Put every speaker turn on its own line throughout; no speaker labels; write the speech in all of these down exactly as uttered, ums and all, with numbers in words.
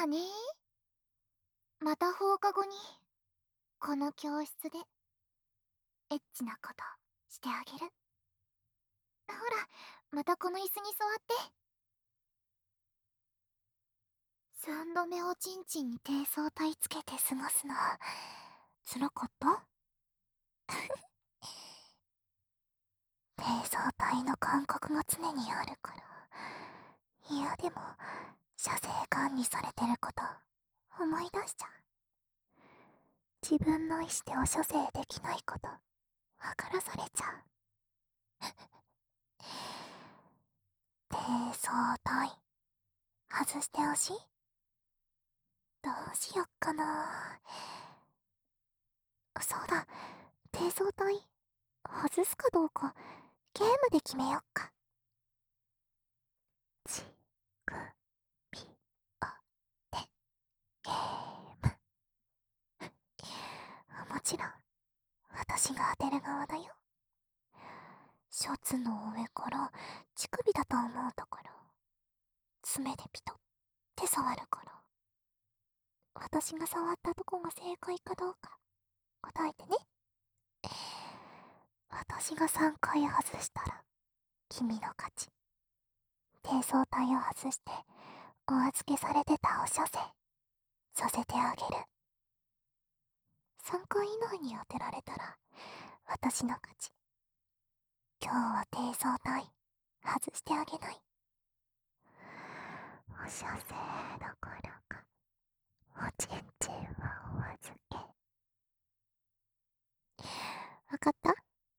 だね。また放課後に、この教室で、エッチなことしてあげる。ほら、またこの椅子に座って。三度目おちんちんに低層体つけて過ごすの、辛かった？低層体の感覚が常にあるから。嫌でも、射精管理されてること、思い出しちゃう。自分の意志でお射精できないこと、わからされちゃう。低層体、外してほしい？どうしよっかな。そうだ、低層体、外すかどうか、ゲームで決めよっか。ち、く、ぴ、お、て、ゲーム。もちろん、私が当てる側だよ。シャツの上から乳首だと思うところ、爪でピトって触るから。私が触ったとこが正解かどうか、答えてね。私がさんかい外したら、君の勝ち。低層体を外して、お預けされてたお射精、させてあげる。さんかい以内に当てられたら、私の勝ち。今日は低層体、外してあげない。お射精どころか、おちんちんはお預け。わかった？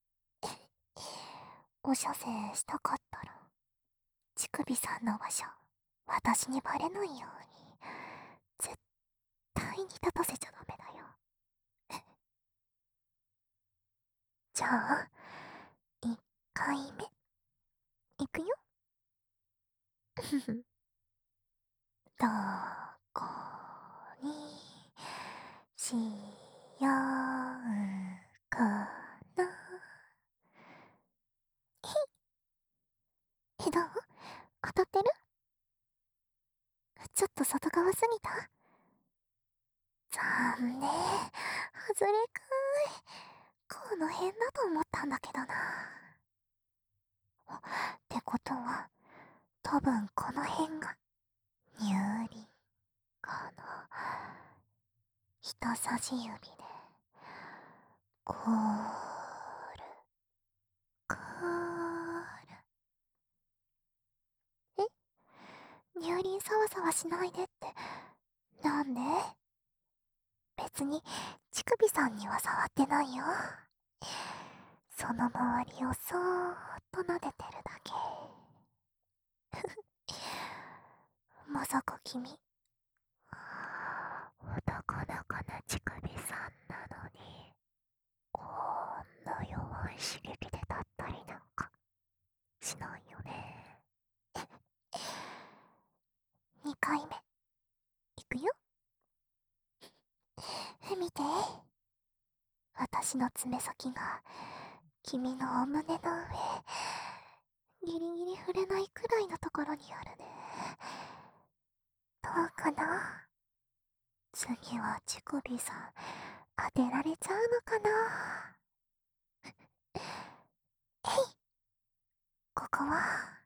お射精したかったら、乳首さんの場所、私にバレないように、絶対に立たせちゃダメだよ。じゃあ、いっかいめ、いくよ。ふふ。どこにしようかな。え、どう？当たってる？ちょっと外側すぎた？残念。外れかーい。この辺だと思ったんだけどな。ってことは、多分この辺が、乳輪かな。人差し指で、こーる、こーる。え？乳輪サワサワしないでって、なんで？別に、乳首さんには触ってないよ。その周りをそーっと撫でてるだけ。まさか君、男の子の乳首さんなのに、こんな弱い刺激で立ったりなんか、しないよね。にかいめ、いくよ。見て。私の爪先が、君のお胸の上、ギリギリ触れないくらいのところにあるね。どうかな？次は乳首さん、当てられちゃうのかな？えい！ここは、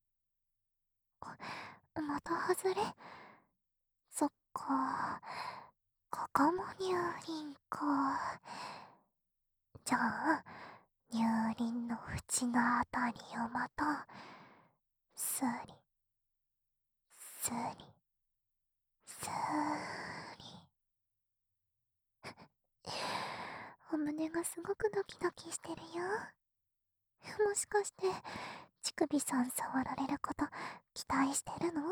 また外れ。そっか。ここも乳輪か。じゃあ、乳輪の縁のあたりをまた、すり、すり、すり。お胸がすごくドキドキしてるよ。もしかして、乳首さん触られること期待してるの？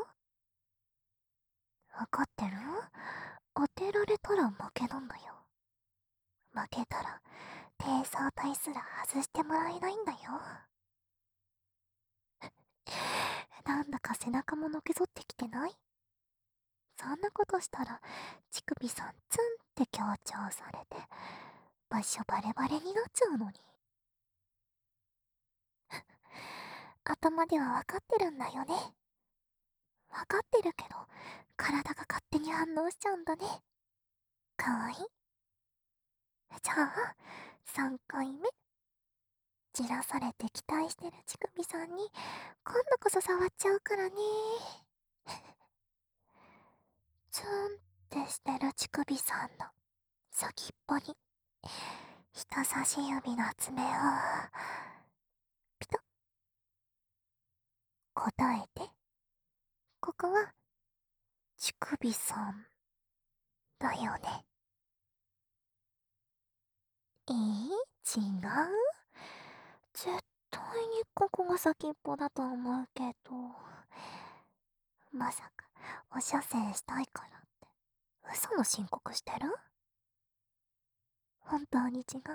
わかってる？当てられたら負けなんだよ。負けたら、低層体すら外してもらえないんだよ。なんだか背中ものけぞってきてない？そんなことしたら、乳首さんツンって強調されて、場所バレバレになっちゃうのに。頭ではわかってるんだよね。 わかってるけど、体が勝手に反応しちゃうんだね。かわいい。じゃあ、さんかいめ。じらされて期待してる乳首さんに、今度こそ触っちゃうからね。ツーンってしてる乳首さんの先っぽに、人差し指の爪を、ピトッ。答えて。ここは、乳首さん、だよね。えー、違う？絶対にここが先っぽだと思うけど。まさか、お射精したいからって、嘘の申告してる？本当に違う？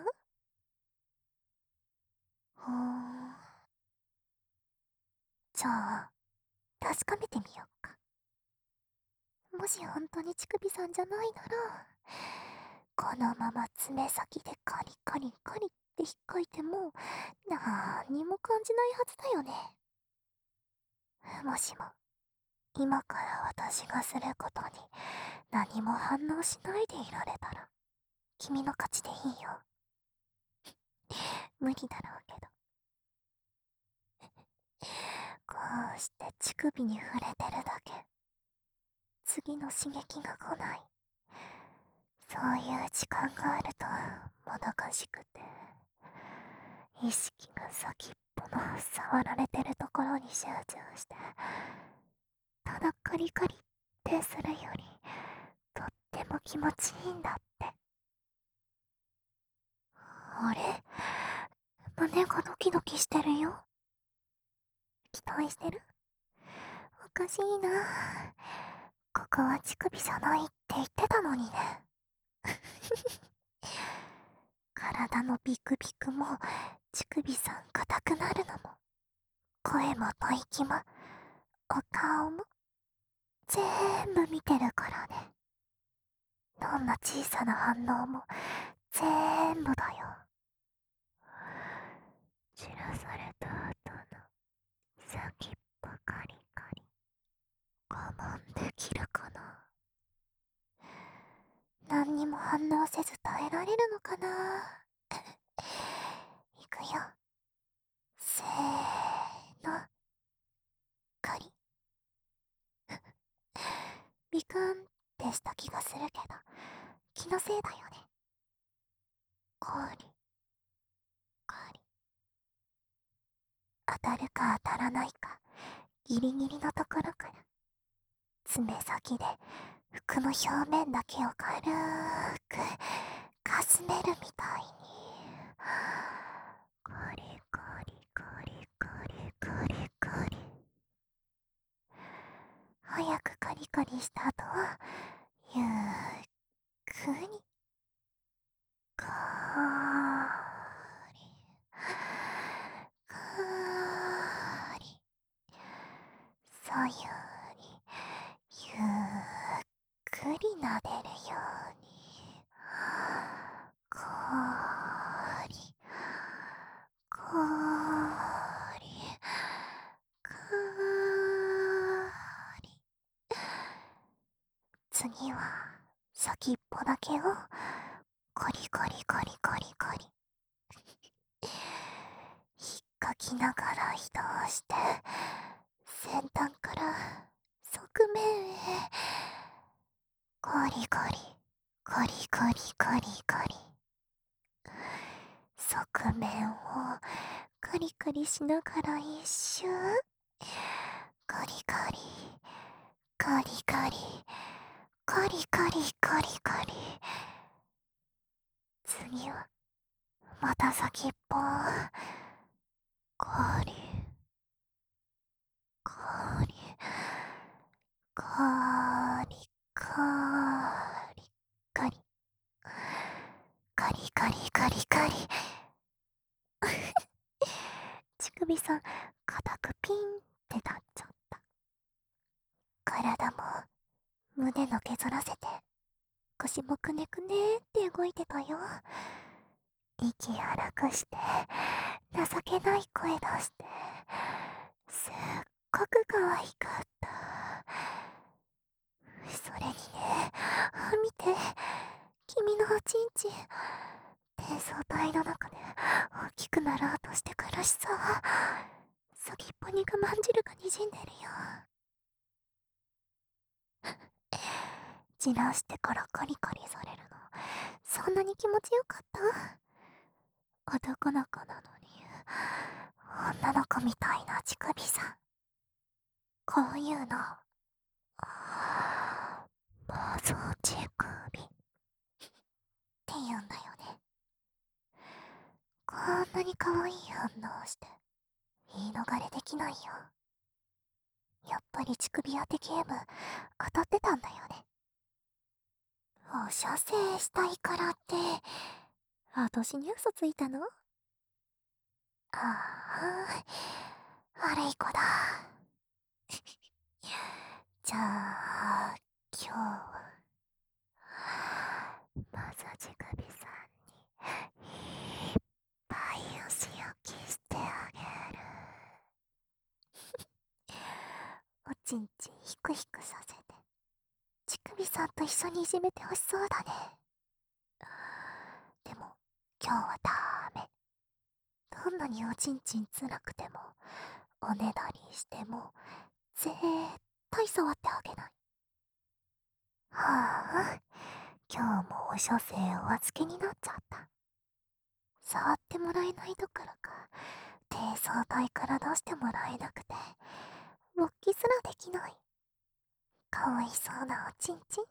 ほーん。じゃあ、確かめてみようか。もし本当に乳首さんじゃないなら、このまま爪先でカリカリカリって引っかいても、なーにも感じないはずだよね。もしも、今から私がすることに何も反応しないでいられたら、君の勝ちでいいよ。無理だろうけど。こうして乳首に触れてるだけ。次の刺激が来ない。そういう時間があるともどかしくて、意識が先っぽの触られてるところに集中して、ただカリカリってするよりとっても気持ちいいんだって。あれ、胸がドキドキしてるよ。期待してる？おかしいな。ここは乳首じゃないって言ってたのにね。体のビクビクも乳首さん硬くなるのも、声も吐息もお顔もぜーんぶ見てるからね。どんな小さな反応もぜーんぶだよ。散らされた後の先っぽカリカリ、我慢できるかな。何にも反応せず耐えられるのかな。いくよ。せーの。カリ。ビクンってした気がするけど、気のせいだよね。カリ。カリ。当たるか当たらないか、ギリギリのところから、爪先で服の表面だけを軽くかすめるみたいに。カリカリカリカリカリカリ。早くカリカリした後は、ゆっくり、カーリ、カーリ、左右にゆっくり撫でるように、カーリ、カーリ、カーリ。次は先っぽだけをコリコリコリコリコリ引っかきながら移動して、先端から側面へコリコリコリコリコリコリ。側面をカリカリしながら一周、カリカリカリカリカリカリカリカリ。次はまた先っぽ、カリカリカリカリカリカリカリカリカリ。乳首さん硬くピンってなっちゃった。体も胸のけぞらせて腰もくねくねって動いてたよ。息荒くして情けない声出して、すっごく可愛かった。 おちんちん、低層体の中で大きくなろうとして苦しそう。先っぽに我慢汁がにじんでるよ。じらしてからカリカリされるの、そんなに気持ちよかった？男の子なのに女の子みたいな乳首さん、こういうのマゾ乳首って言うんだよね。こんなに可愛い反応して言い逃れできないよ。やっぱり乳首当てゲーム当たってたんだよね。お射精したいからって、私に嘘ついたの？ああ、悪い子だ。じゃあ、今日は、まず乳首さんに、いっぱいお仕置きしてあげる。おちんちんヒクヒクさせて、乳首さんと一緒にいじめてほしそうだね。でも、今日はダメ。どんなにおちんちん辛くても、おねだりしても、絶対触ってあげない。はあ、今日もお射精お預けになっちゃった。触ってもらえないどころか、低層体から出してもらえなくて、勃起すらできない。かわいそうなおちんちん。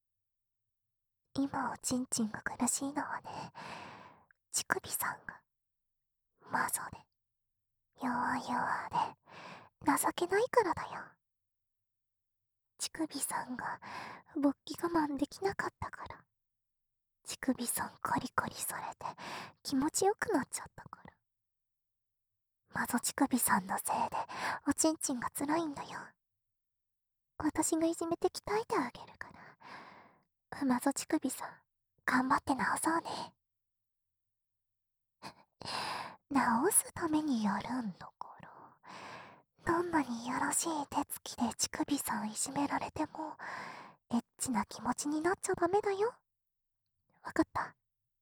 今おちんちんが苦しいのはね、乳首さんが、マゾで、弱々で、情けないからだよ。乳首さんが勃起我慢できなかったから。乳首さんコリコリされて気持ちよくなっちゃったから。マゾ乳首さんのせいでおちんちんが辛いんだよ。私がいじめて鍛えてあげるから。マゾ乳首さん、頑張って直そうね。直すためにやるんだから。どんなにいやらしい手つきで乳首さんいじめられても、エッチな気持ちになっちゃダメだよ。わかった？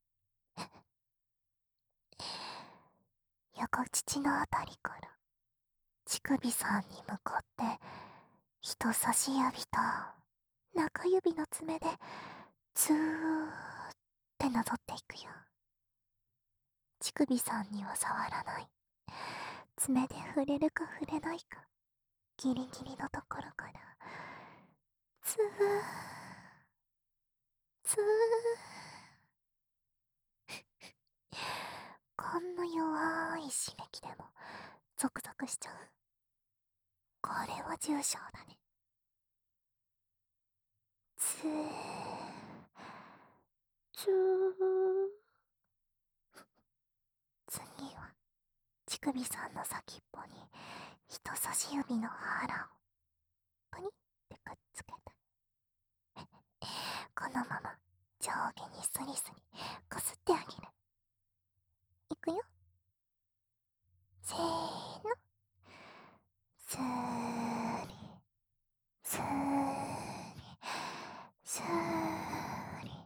横乳のあたりから乳首さんに向かって人差し指と中指の爪でツーってなぞっていくよ。乳首さんには触らない。爪で触れるか触れないかギリギリのところからツーツー。こんな弱い刺激でもゾクゾクしちゃう。これは重症だね。ツーツー。次は乳首さんの先っぽに人差し指の腹をプニってくっつけて、このまま上下にスリスリこすってあげる。いくよ。せーの。スーリスーリスーリ。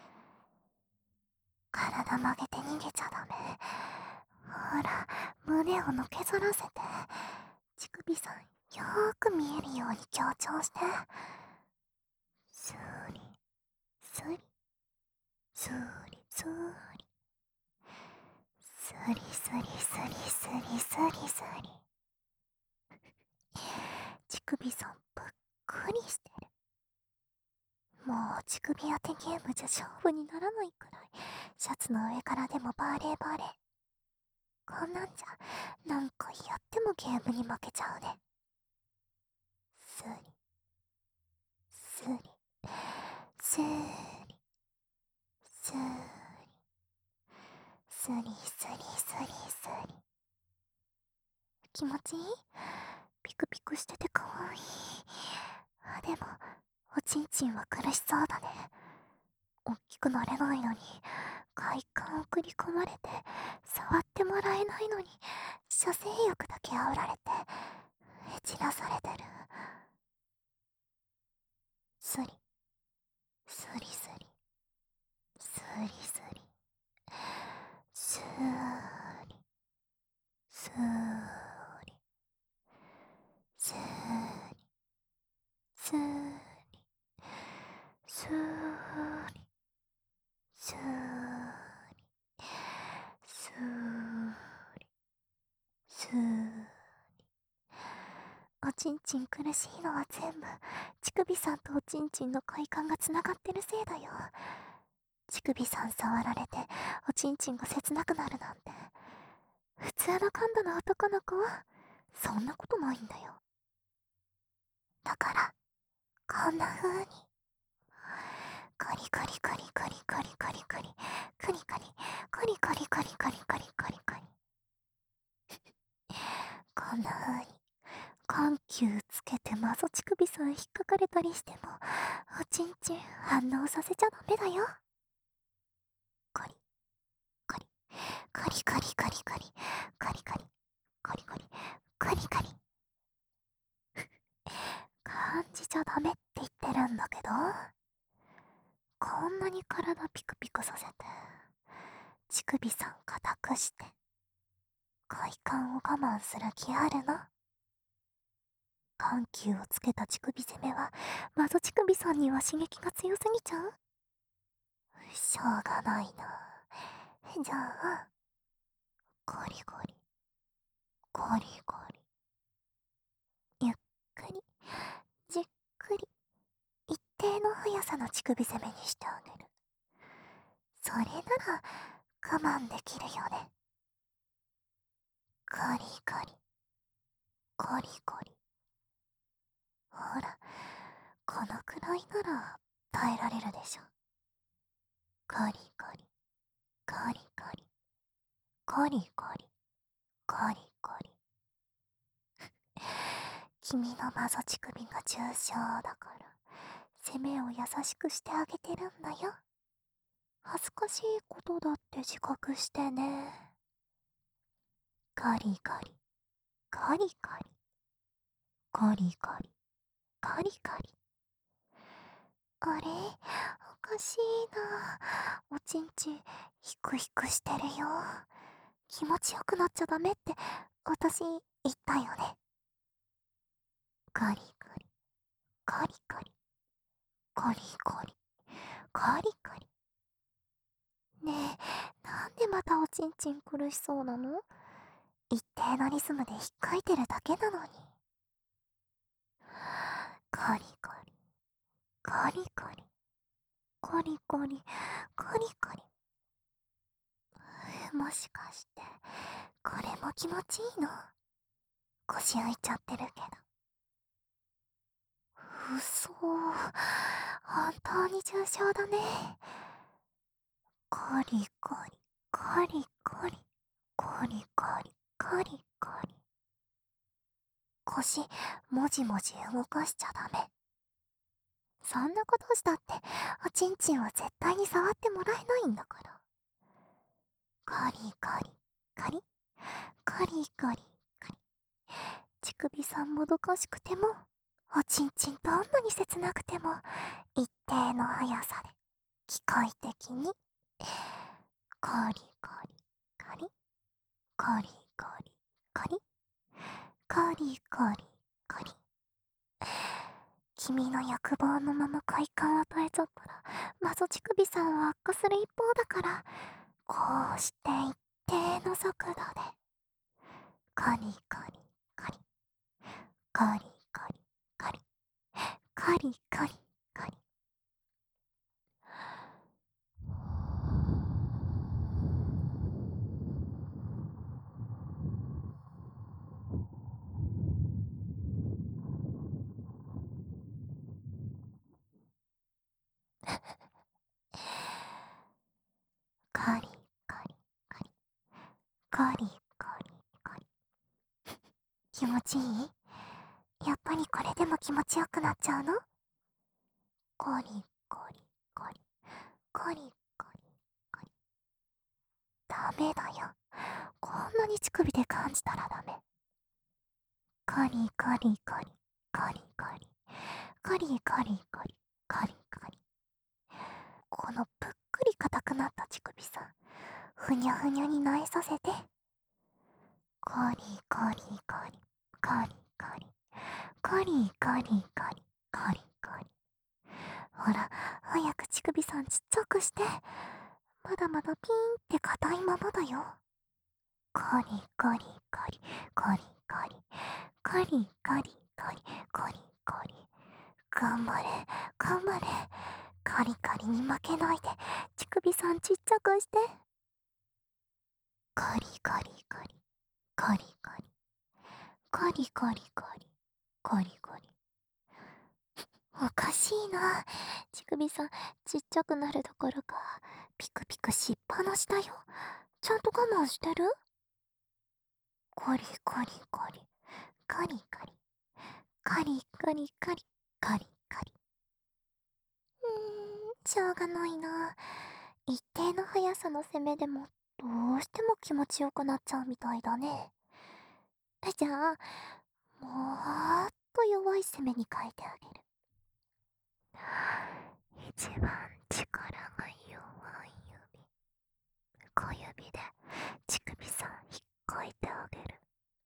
体曲げて逃げちゃダメ。ほら、胸をのけぞらせて。乳首さん、よーく見えるように強調して。スーリスリスーリスーリスリスリスリスリスリスリ。乳首さんぷっくりしてる。もう乳首当てゲームじゃ勝負にならないくらいシャツの上からでもバレーバレー。こんなんじゃ何回やってもゲームに負けちゃうね。スリスリスリスリスリスリスリスリ。気持ちいい？ピクピクしててかわいい。あ、でもおちんちんは苦しそうだね。おっきくなれないのに快感送り込まれて触ってもらえないのに射精欲だけ煽られてえちらされてる。スリスリスリスちんちん苦しいのは全部、乳首さんとおちんちんの快感がつながってるせいだよ。乳首さん触られて、おちんちんが切なくなるなんて。普通の感度の男の子は、そんなことないんだよ。だから、こんな風に、コリコリコリコリコリコリコリ、コリコリ、コリコリコリコリコリコリコリ。こんな風に、緩急つけてマゾ乳首さん引っかかれたりしても、おちんちん反応させちゃダメだよ。コリ、コリ、コリコリコリコリ、コリコリ、コリコリ、コリコリ。感じちゃダメって言ってるんだけど、こんなに体ピクピクさせて、乳首さん固くして、快感を我慢する気あるの？緩急をつけた乳首攻めは、マゾ乳首さんには刺激が強すぎちゃう？しょうがないな。じゃあ、ゴリゴリ、ゴリゴリ。ゆっくり、じっくり、一定の速さの乳首攻めにしてあげる。それなら、我慢できるよね。ゴリゴリ、ゴリゴリ。ほら、このくらいなら耐えられるでしょ。ゴリゴリ、ゴリゴリ、ゴリゴリ、ゴリゴリ。君のマゾ乳首が重症だから、攻めを優しくしてあげてるんだよ。恥ずかしいことだって自覚してね。ゴリゴリ、ゴリゴリ、ゴリゴリ、ゴリゴリ。あれ、おかしいな。おちんちん、ヒクヒクしてるよ。気持ちよくなっちゃダメって、私、言ったよね。ゴリゴリ、ゴリゴリ、ゴリゴリ、ゴリゴリ。ねえ、なんでまたおちんちん苦しそうなの？一定のリズムで引っかいてるだけなのに。ゴリゴリ、ゴリゴリ、ゴリゴリ、ゴリゴリ。もしかして、これも気持ちいいの？腰浮いちゃってるけど。うそ、本当に重症だね。ゴリゴリ、ゴリゴリ、ゴリゴリ、ゴリゴリ。腰、もじもじ動かしちゃダメ。そんなことしたって、おちんちんは絶対に触ってもらえないんだから。ゴリゴリ、ゴリ、ゴリゴリ、ゴリ。乳首さんもどかしくても、おちんちんどんなに切なくても、一定の速さで、機械的に、ゴリゴリ、ゴリ、ゴリゴリ、ゴリ、ゴリゴリ、ゴリ。君の欲望のまま快感を与えちゃったら、マゾ乳首さんは悪化する一方だから、こうして一定の速度で、ゴリゴリ、ゴリ、ゴリゴリ、ゴリ、ゴリゴリ、ゴリ。ゴリゴリ、ゴリ、ゴリゴリ、ゴリ。気持ちいい？やっぱりこれでも気持ちよくなっちゃうの？ゴリゴリ、ゴリ、ゴリゴリ、ゴリ。ダメだよ。こんなに乳首で感じたらダメ。ゴリゴリゴリ、ゴリゴリ、ゴリゴリゴリ、ゴリゴリ。このぷっくり硬くなった乳首さん、ふにゃふにゃになえさせて。ゴリゴリゴリ、ゴリゴリ、ゴリゴリゴリ、ゴリゴリ。ほら、早く乳首さんちっちゃくして。まだまだピーンって硬いままだよ。ゴリゴリゴリ、ゴリゴリ、ゴリゴリカリカリカリ。頑張れ頑張れ。カリカリに負けないで乳首さんちっちゃくして。カリカリカリカリカリカリカリカリカリカリ。おかしいな。乳首さんちっちゃくなるどころかピクピクしっぱなしだよ。ちゃんと我慢してる？カリカリカリカリカリカリカリカリカリカリ。うーん、しょうがないな。一定の速さの攻めでもどうしても気持ちよくなっちゃうみたいだね。じゃあもっと弱い攻めに変えてあげる。一番力が弱い指、小指で乳首さん引っかいてあげる。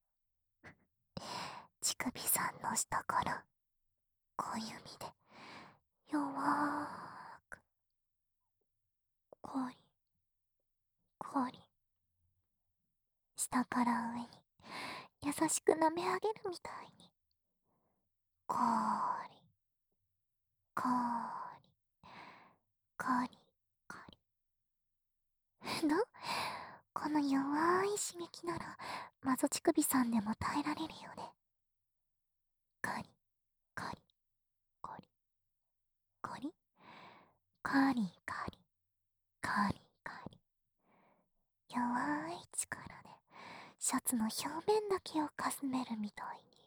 乳首さんの下から小指で弱ーくコリコリ、下から上に優しく舐め上げるみたいにコリコリコリコリ。どう？この弱い刺激ならマゾ乳首さんでも耐えられるよね。コリコリコリコリカリカリカリカリ。弱い力でシャツの表面だけをかすめるみたいに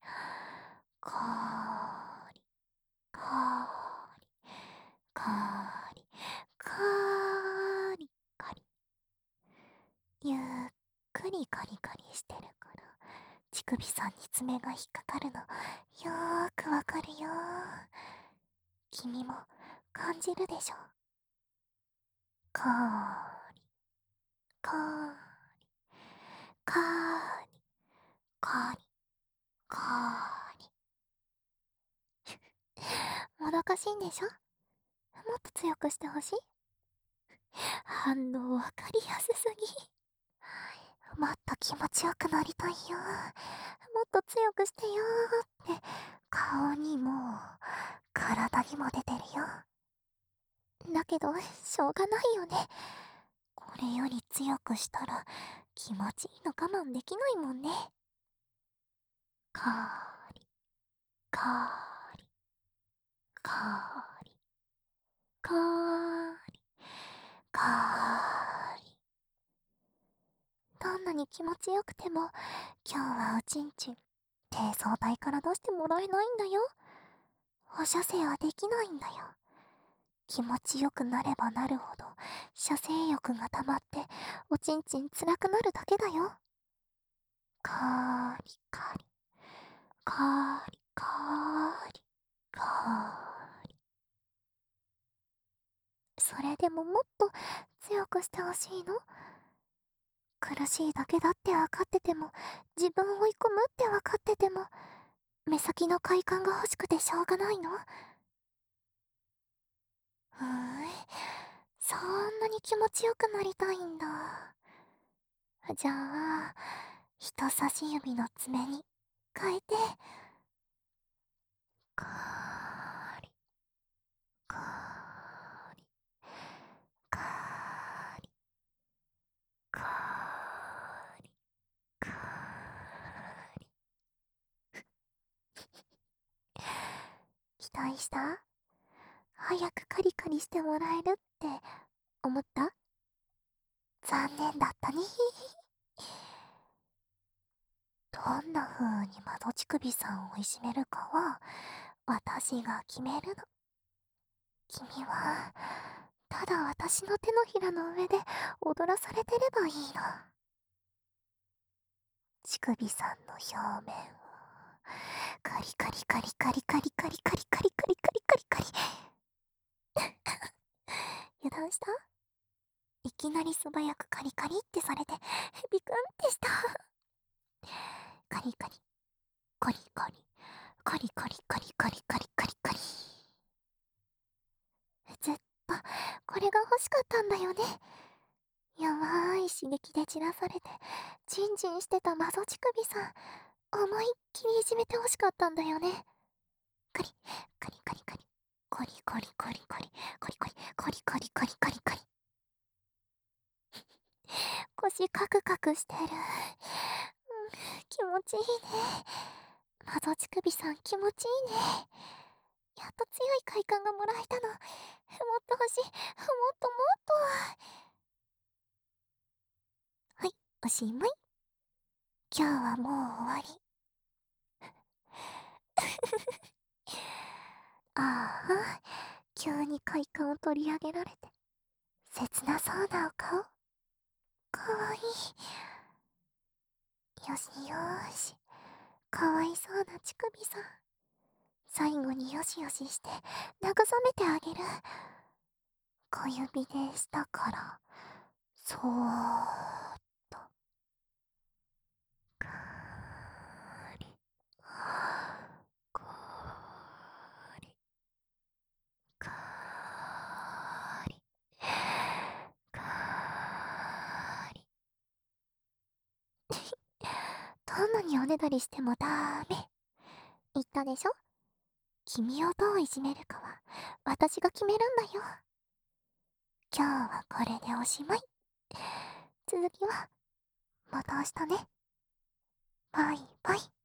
カーリカーリカーリカーリカリ。ゆっくりカリカリしてるから乳首さんに爪が引っかかるのよーくわかるよ。君も感じるでしょ。カーリカーリカーリカーリカーリ。もどかしいんでしょ？もっと強くしてほしい？反応わかりやすすぎ。もっと気持ちよくなりたいよ。もっと強くしてよーって、顔にも、体にも出てるよ。だけど、しょうがないよね。これより強くしたら、気持ちいいの我慢できないもんね。カーリ、カーリ、カーリ、カーリ、カーリ。どんなに気持ちよくても、今日はおちんちん、低層体から出してもらえないんだよ。放射性はできないんだよ。気持ちよくなればなるほど、射精欲が溜まって、おちんちん辛くなるだけだよ。カーリカリ、カーリカーリ、カーリ。それでももっと強くしてほしいの？苦しいだけだって分かってても、自分を追い込むって分かってても、目先の快感が欲しくてしょうがないの？ふーん、そんなに気持ちよくなりたいんだ。じゃあ、人差し指の爪に変えて、カーリ、カーリ、カーリ、カーリ、カーリ。期待した？早くカリカリしてもらえるって思った？残念だったね。どんな風に窓乳首さんをいじめるかは私が決めるの。君はただ私の手のひらの上で踊らされてればいいの。乳首さんの表面をカリカリカリカリカリカリカリカリカリカリカリカリ。油断した？いきなり素早くカリカリってされてビクンってした。カリカリカリカリカリカリカリカリカリカリカリ。ずっとこれが欲しかったんだよね。弱い刺激で散らされてチンチンしてたマゾ乳首さん、 思いっきりいじめて欲しかったんだよね。カリ、カリカリカリ、コリコリコリコリ、コリコリ、コリコリコリコリコリ。腰カクカクしてる。うん、気持ちいいね。謎乳首さん気持ちいいね。やっと強い快感がもらえたの。もっと欲しい。もっともっと。はい、おしまい。今日はもう終わり。ああ、急に快感を取り上げられて、切なそうなお顔。かわいい。よしよーし。かわいそうな乳首さん。最後によしよしして慰めてあげる。小指で下からそーっとかーりかーりかーりかーり。どんなにおねだりしてもダメ。言ったでしょ。君をどういじめるかは私が決めるんだよ。今日はこれでおしまい。続きはまた明日ね。バイバイ。